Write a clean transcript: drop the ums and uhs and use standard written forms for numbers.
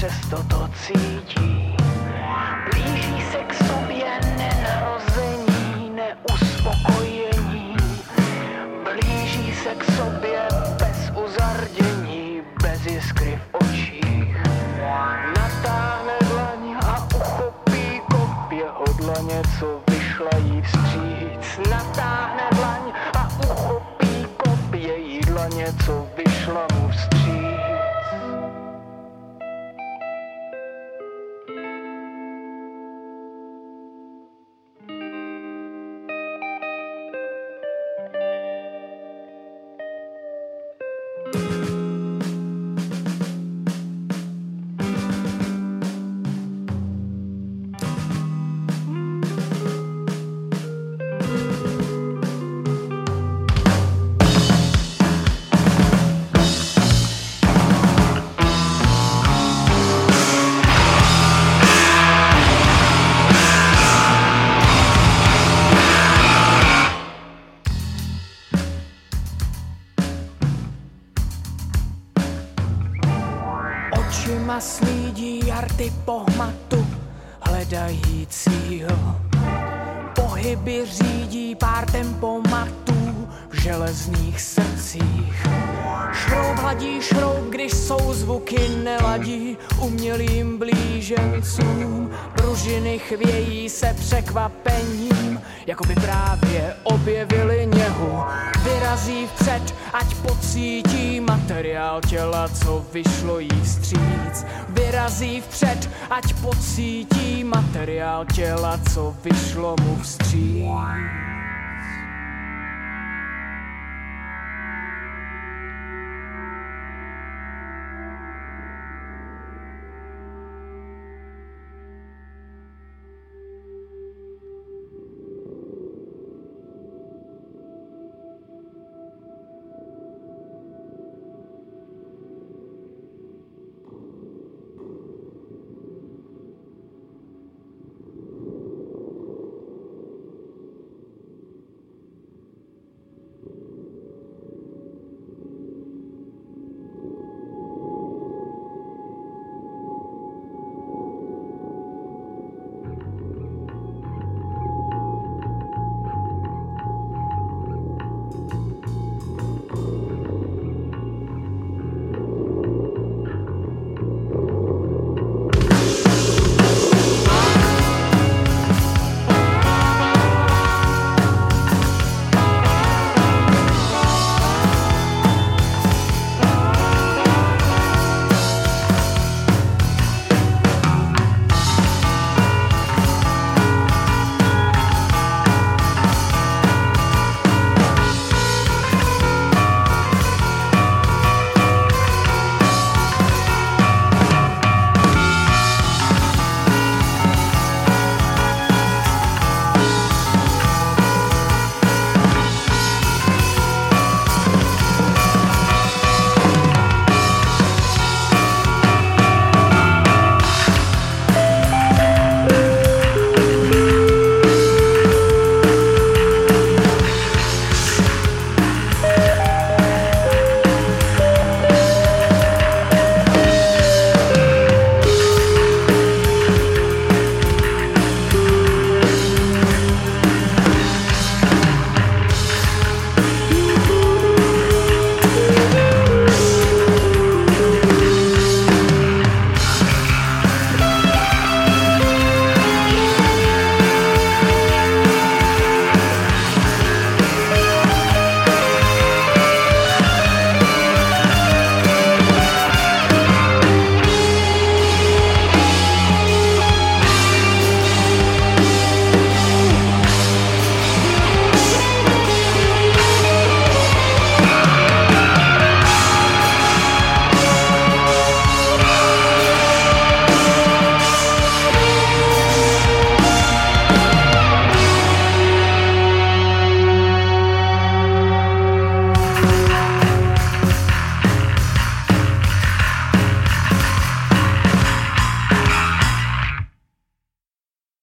přesto to cítí. Blíží se k sobě nenarození, neuspokojení. Blíží se k sobě bez uzardění, bez jiskry v očích. Natáhne dlaň a uchopí kopě, hodla něco vyšla jí vstříc. Natáhne dlaň a uchopí kopě, jídla něco vyšla mu vstříc. Očima slídí jarty pohmatu hledajícího. Pohyby řídí pár tempomatů v železných srdcích. Šroub hladí šroub, když souzvuky neladí umělým blížencům. Pružiny chvějí se překvapením, jako by právě objevili něhu. Vyrazí vpřed, ať pocítí materiál těla, co vyšlo jí vstříc. Vyrazí vpřed, ať pocítí materiál těla, co vyšlo mu vstříc.